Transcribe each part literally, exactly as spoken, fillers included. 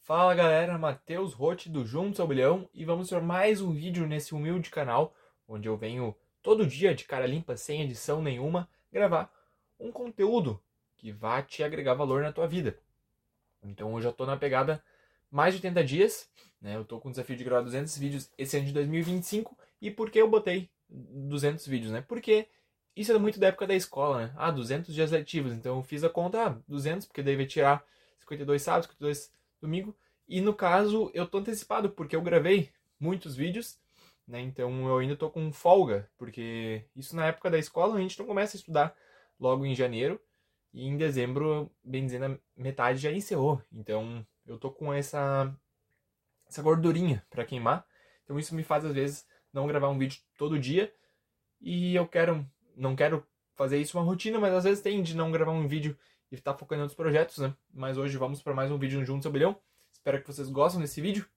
Fala galera, Matheus Rotti do Juntos ao Bilhão e vamos para mais um vídeo nesse humilde canal onde eu venho todo dia de cara limpa, sem edição nenhuma, gravar um conteúdo que vai te agregar valor na tua vida. Então eu já tô na pegada mais de oitenta dias, né? Eu tô com o desafio de gravar duzentos vídeos esse ano de dois mil e vinte e cinco. E por que eu botei duzentos vídeos, né? Porque isso é muito da época da escola, né? Ah, duzentos dias letivos, então eu fiz a conta, ah, duzentos, porque daí vai tirar cinquenta e dois sábados, cinquenta e dois domingo. E no caso, eu tô antecipado, porque eu gravei muitos vídeos, né? Então eu ainda tô com folga, porque isso na época da escola a gente não começa a estudar logo em janeiro. E em dezembro, bem dizendo, a metade já encerrou. Então eu tô com essa, essa gordurinha pra queimar. Então isso me faz, às vezes, não gravar um vídeo todo dia. E eu quero, não quero fazer isso uma rotina, mas às vezes tem de não gravar um vídeo e estar focando em outros projetos, né? Mas hoje vamos para mais um vídeo no Juntos ao Bilhão. Espero que vocês gostem desse vídeo.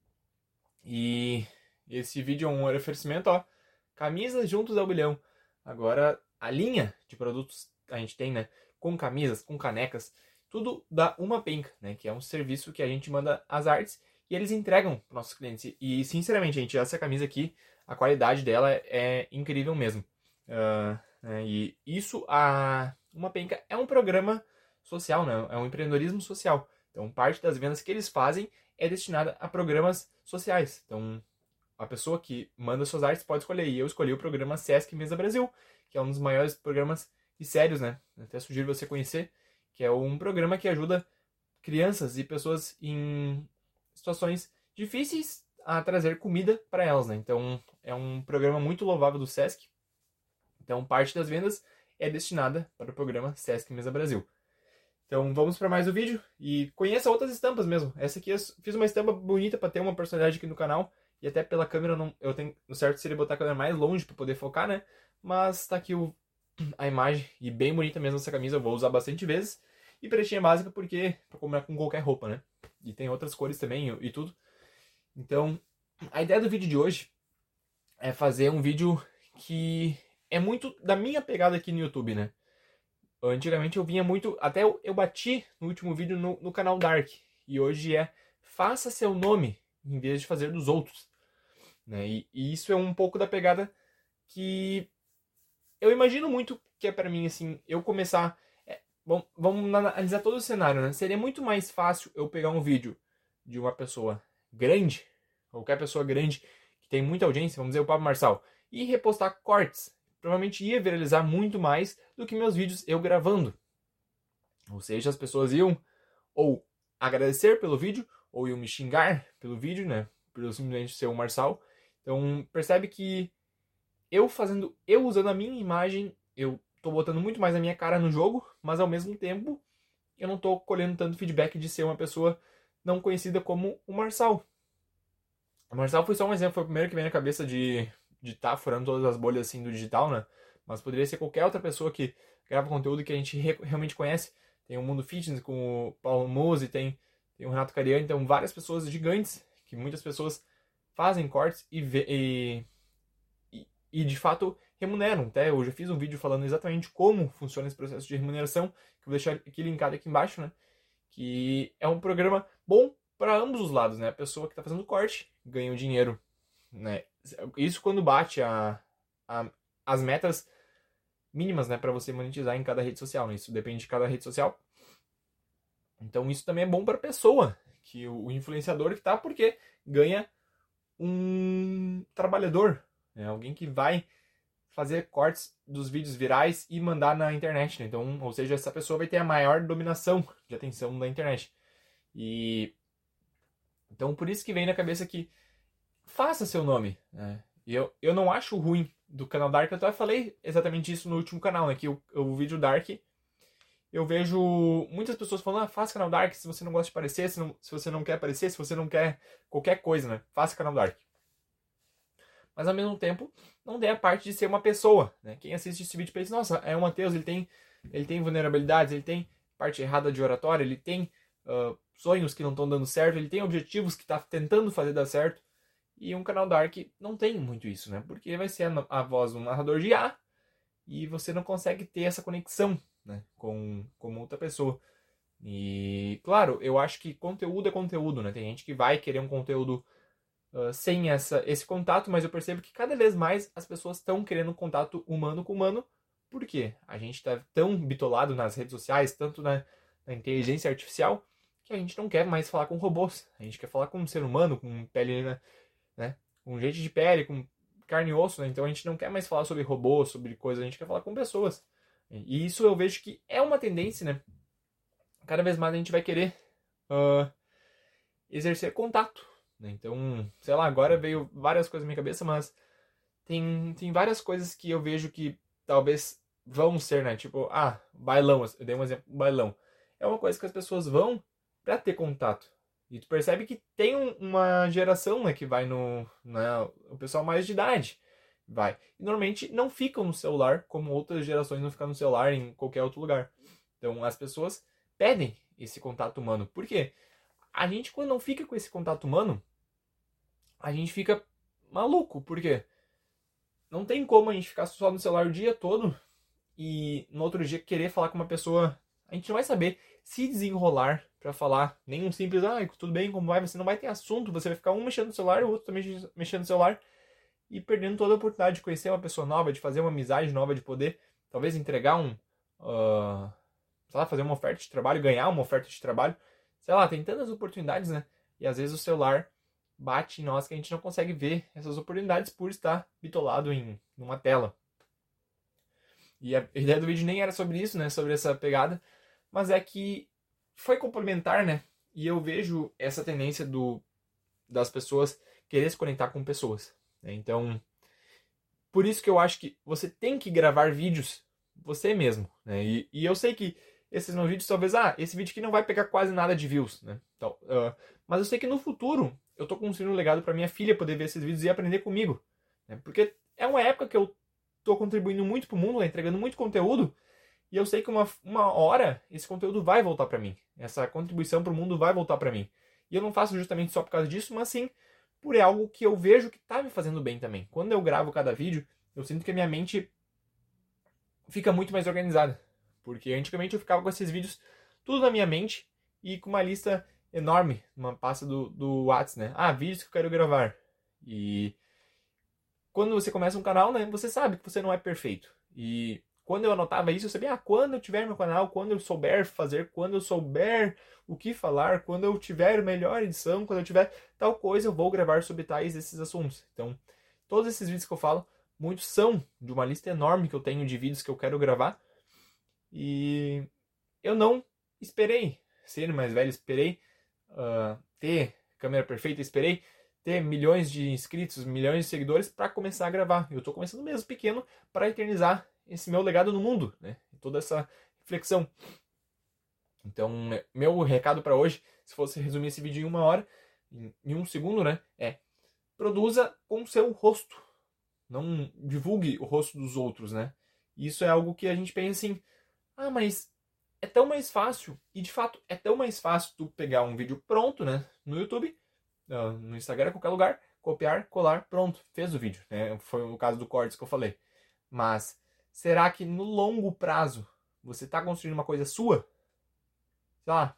E esse vídeo é um oferecimento, ó. Camisas Juntos ao Bilhão. Agora, a linha de produtos a gente tem, né? Com camisas, com canecas, tudo da Uma Penca, né? Que é um serviço que a gente manda as artes e eles entregam para nossos clientes. E, sinceramente, gente, essa camisa aqui, a qualidade dela é incrível mesmo. Uh, né? E isso, a Uma Penca é um programa social, né? É um empreendedorismo social. Então, parte das vendas que eles fazem é destinada a programas sociais. Então, a pessoa que manda suas artes pode escolher. E eu escolhi o programa Sesc Mesa Brasil, que é um dos maiores programas e sérios, né? Até sugiro você conhecer, que é um programa que ajuda crianças e pessoas em situações difíceis a trazer comida para elas, né? Então, é um programa muito louvável do Sesc. Então, parte das vendas é destinada para o programa Sesc Mesa Brasil. Então vamos para mais um vídeo e conheça outras estampas mesmo. Essa aqui eu fiz uma estampa bonita para ter uma personalidade aqui no canal. E até pela câmera não, eu tenho o certo seria botar a câmera mais longe para poder focar, né? Mas tá aqui o, a imagem e bem bonita mesmo essa camisa. Eu vou usar bastante vezes. E pretinha básica porque para combinar com qualquer roupa, né? E tem outras cores também e, e tudo. Então a ideia do vídeo de hoje é fazer um vídeo que é muito da minha pegada aqui no YouTube, né? Antigamente eu vinha muito. Até eu, eu bati no último vídeo no, no canal Dark. E hoje é faça seu nome em vez de fazer dos outros. Né? E, e isso é um pouco da pegada que eu imagino muito que é pra mim, assim, eu começar. É, bom, vamos analisar todo o cenário, né? Seria muito mais fácil eu pegar um vídeo de uma pessoa grande, qualquer pessoa grande que tem muita audiência, vamos dizer o Pablo Marçal, e repostar cortes. Provavelmente ia viralizar muito mais do que meus vídeos eu gravando. Ou seja, as pessoas iam ou agradecer pelo vídeo, ou iam me xingar pelo vídeo, né? Por eu simplesmente ser o Marçal. Então, percebe que eu fazendo, eu usando a minha imagem, eu tô botando muito mais a minha cara no jogo, mas ao mesmo tempo eu não tô colhendo tanto feedback de ser uma pessoa não conhecida como o Marçal. O Marçal foi só um exemplo, foi o primeiro que veio na cabeça de de estar tá furando todas as bolhas assim do digital, né? Mas poderia ser qualquer outra pessoa que grava conteúdo que a gente re realmente conhece. Tem o Mundo Fitness com o Paulo Musi, tem, tem o Renato Cariani, então várias pessoas gigantes que muitas pessoas fazem cortes e, vê, e, e, e de fato remuneram. Até eu já fiz um vídeo falando exatamente como funciona esse processo de remuneração, que eu vou deixar aqui linkado aqui embaixo, né? Que é um programa bom para ambos os lados, né? A pessoa que está fazendo corte ganha o dinheiro, né? Isso quando bate a, a, as metas mínimas, né, para você monetizar em cada rede social, né? Isso depende de cada rede social. Então isso também é bom para a pessoa, que o, o influenciador que tá, porque ganha um trabalhador, né? Alguém que vai fazer cortes dos vídeos virais e mandar na internet, né? Então, ou seja, essa pessoa vai ter a maior dominação de atenção da internet. E então por isso que vem na cabeça que faça seu nome, né? E eu, eu não acho ruim do canal Dark, eu até falei exatamente isso no último canal, né? Que o, o vídeo Dark, eu vejo muitas pessoas falando, ah, faça canal Dark se você não gosta de aparecer, se, não, se você não quer aparecer, se você não quer qualquer coisa, né? Faça canal Dark. Mas ao mesmo tempo, não dê a parte de ser uma pessoa, né? Quem assiste esse vídeo pensa, nossa, é o Matheus, ele tem, ele tem vulnerabilidades, ele tem parte errada de oratória, ele tem uh, sonhos que não estão dando certo, ele tem objetivos que está tentando fazer dar certo. E um canal Dark não tem muito isso, né? Porque vai ser a, a voz do narrador de I A e você não consegue ter essa conexão, né, com, com outra pessoa. E, claro, eu acho que conteúdo é conteúdo, né? Tem gente que vai querer um conteúdo uh, sem essa, esse contato, mas eu percebo que cada vez mais as pessoas estão querendo um contato humano com humano. Por quê? A gente está tão bitolado nas redes sociais, tanto na, na inteligência artificial, que a gente não quer mais falar com robôs. A gente quer falar com um ser humano, com pele, né? Com jeito de pele, com carne e osso, né? Então a gente não quer mais falar sobre robôs, sobre coisas, a gente quer falar com pessoas. E isso eu vejo que é uma tendência, né? Cada vez mais a gente vai querer uh, exercer contato, né? Então, sei lá, agora veio várias coisas na minha cabeça, mas tem, tem várias coisas que eu vejo que talvez vão ser, né? Tipo, ah, bailão, eu dei um exemplo, bailão. É uma coisa que as pessoas vão pra ter contato. E tu percebe que tem um, uma geração, né, que vai no, né, o pessoal mais de idade vai. E normalmente não ficam no celular, como outras gerações não ficam no celular em qualquer outro lugar. Então as pessoas pedem esse contato humano. Por quê? A gente, quando não fica com esse contato humano, a gente fica maluco. Por quê? Não tem como a gente ficar só no celular o dia todo e no outro dia querer falar com uma pessoa. A gente não vai saber se desenrolar pra falar nem um simples, ah, tudo bem, como vai? Você não vai ter assunto, você vai ficar um mexendo no celular e o outro também mexendo no celular e perdendo toda a oportunidade de conhecer uma pessoa nova, de fazer uma amizade nova, de poder talvez entregar um, uh, sei lá, fazer uma oferta de trabalho, ganhar uma oferta de trabalho, sei lá, tem tantas oportunidades, né? E às vezes o celular bate em nós que a gente não consegue ver essas oportunidades por estar bitolado em uma tela. E a ideia do vídeo nem era sobre isso, né? Sobre essa pegada, mas é que foi complementar, né? E eu vejo essa tendência do, das pessoas querer se conectar com pessoas. Né? Então, por isso que eu acho que você tem que gravar vídeos você mesmo. Né? E, e eu sei que esses meus vídeos, talvez, ah, esse vídeo aqui não vai pegar quase nada de views. Né? Então, uh, mas eu sei que no futuro eu tô construindo um legado para minha filha poder ver esses vídeos e aprender comigo. Né? Porque é uma época que eu tô contribuindo muito pro mundo, né? Entregando muito conteúdo. E eu sei que uma, uma hora esse conteúdo vai voltar para mim. Essa contribuição para o mundo vai voltar para mim. E eu não faço justamente só por causa disso, mas sim por algo que eu vejo que tá me fazendo bem também. Quando eu gravo cada vídeo, eu sinto que a minha mente fica muito mais organizada. Porque antigamente eu ficava com esses vídeos tudo na minha mente e com uma lista enorme, uma pasta do, do WhatsApp, né? Ah, vídeos que eu quero gravar. E quando você começa um canal, né, você sabe que você não é perfeito. E quando eu anotava isso, eu sabia, ah, quando eu tiver meu canal, quando eu souber fazer, quando eu souber o que falar, quando eu tiver melhor edição, quando eu tiver tal coisa, eu vou gravar sobre tais esses assuntos. Então, todos esses vídeos que eu falo, muitos são de uma lista enorme que eu tenho de vídeos que eu quero gravar. E eu não esperei ser mais velho, esperei uh, ter câmera perfeita, esperei ter milhões de inscritos, milhões de seguidores para começar a gravar. Eu estou começando mesmo pequeno para eternizar esse meu legado no mundo, né? Toda essa reflexão. Então, meu recado para hoje, se fosse resumir esse vídeo em uma hora, em um segundo, né? É, produza com o seu rosto. Não divulgue o rosto dos outros, né? Isso é algo que a gente pensa assim, ah, mas é tão mais fácil. E de fato, é tão mais fácil tu pegar um vídeo pronto, né? No YouTube, no Instagram, em qualquer lugar, copiar, colar, pronto, fez o vídeo. Né? Foi o caso do Cortes que eu falei. Mas será que no longo prazo você está construindo uma coisa sua? Sei lá.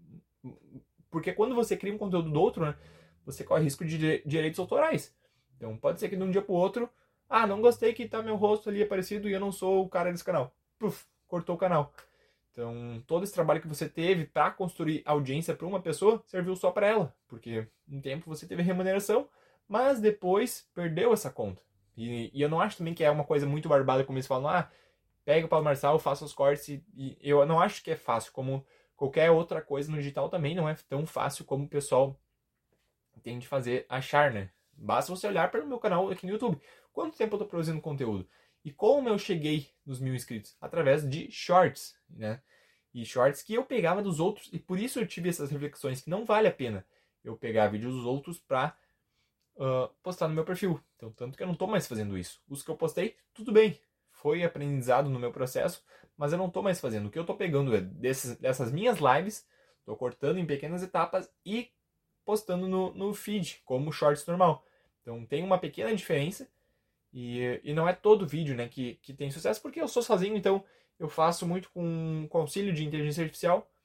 Porque quando você cria um conteúdo do outro, né, você corre risco de direitos autorais. Então pode ser que de um dia pro outro, ah, não gostei que tá meu rosto ali aparecido e eu não sou o cara desse canal. Puf, cortou o canal. Então, todo esse trabalho que você teve para construir audiência para uma pessoa serviu só para ela, porque um tempo você teve remuneração, mas depois perdeu essa conta. E, e eu não acho também que é uma coisa muito barbada como eles falam, ah, pega o Paulo Marçal, faça os cortes, e, e eu não acho que é fácil, como qualquer outra coisa no digital também não é tão fácil como o pessoal tem de fazer achar, né? Basta você olhar para o meu canal aqui no YouTube. Quanto tempo eu estou produzindo conteúdo? E como eu cheguei nos mil inscritos? Através de shorts, né? E shorts que eu pegava dos outros, e por isso eu tive essas reflexões que não vale a pena eu pegar vídeos dos outros para uh, postar no meu perfil. Então, tanto que eu não estou mais fazendo isso. Os que eu postei, tudo bem. Foi aprendizado no meu processo, mas eu não estou mais fazendo. O que eu estou pegando é desses, dessas minhas lives, estou cortando em pequenas etapas e postando no, no feed, como shorts normal. Então, tem uma pequena diferença. E, e não é todo vídeo, né, que, que tem sucesso, porque eu sou sozinho, então eu faço muito com, com auxílio de inteligência artificial.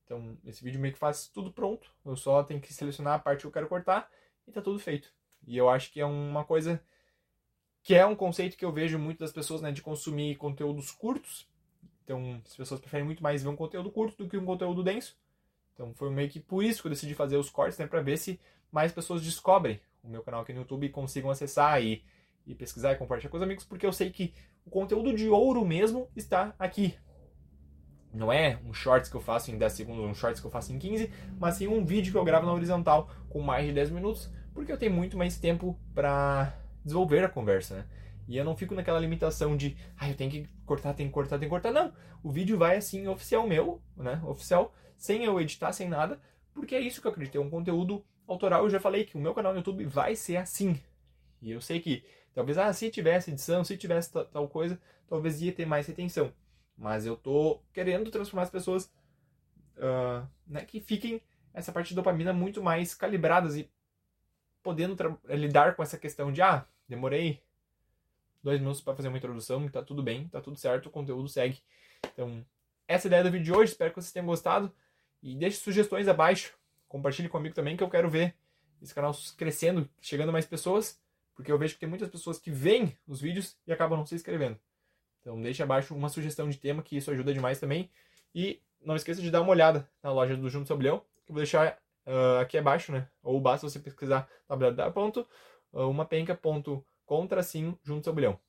Então, esse vídeo meio que faz tudo pronto. Eu só tenho que selecionar a parte que eu quero cortar e tá tudo feito. E eu acho que é uma coisa que é um conceito que eu vejo muito das pessoas, né, de consumir conteúdos curtos. Então, as pessoas preferem muito mais ver um conteúdo curto do que um conteúdo denso. Então, foi meio que por isso que eu decidi fazer os cortes, né, para ver se mais pessoas descobrem o meu canal aqui no YouTube e consigam acessar e, e pesquisar e compartilhar com os amigos, porque eu sei que o conteúdo de ouro mesmo está aqui. Não é um shorts que eu faço em dez segundos, um shorts que eu faço em quinze, mas sim um vídeo que eu gravo na horizontal com mais de dez minutos, porque eu tenho muito mais tempo para desenvolver a conversa, né? E eu não fico naquela limitação de, ah, eu tenho que cortar, tenho que cortar, tenho que cortar. Não, o vídeo vai assim, oficial meu, né? Oficial, sem eu editar, sem nada, porque é isso que eu acredito, é um conteúdo autoral. Eu já falei que o meu canal no YouTube vai ser assim. E eu sei que, talvez, ah, se tivesse edição, se tivesse tal coisa, talvez ia ter mais retenção. Mas eu tô querendo transformar as pessoas, uh, né, que fiquem essa parte de dopamina muito mais calibradas e podendo lidar com essa questão de, ah, demorei dois minutos para fazer uma introdução, tá tudo bem, tá tudo certo, o conteúdo segue. Então, essa é a ideia do vídeo de hoje, espero que vocês tenham gostado e deixe sugestões abaixo, compartilhe comigo também, que eu quero ver esse canal crescendo, chegando a mais pessoas, porque eu vejo que tem muitas pessoas que veem os vídeos e acabam não se inscrevendo. Então deixe abaixo uma sugestão de tema, que isso ajuda demais também. E não esqueça de dar uma olhada na loja do Junto Sobilhão, que eu vou deixar uh, aqui abaixo, né? Ou basta você pesquisar w w w ponto uma penca ponto com tracinho Junto Sobilhão.